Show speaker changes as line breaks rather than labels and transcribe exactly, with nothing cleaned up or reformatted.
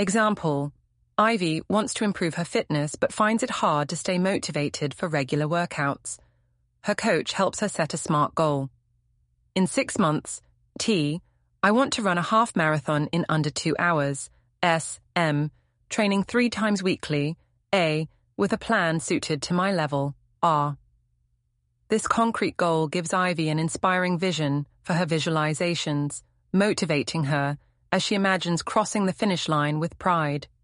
Example: Ivy wants to improve her fitness but finds it hard to stay motivated for regular workouts. Her coach helps her set a SMART goal. In six months, T, I want to run a half marathon in under two hours. S, M, training three times weekly. A, with a plan suited to my level. R. This concrete goal gives Ivy an inspiring vision for her visualizations, motivating her as she imagines crossing the finish line with pride.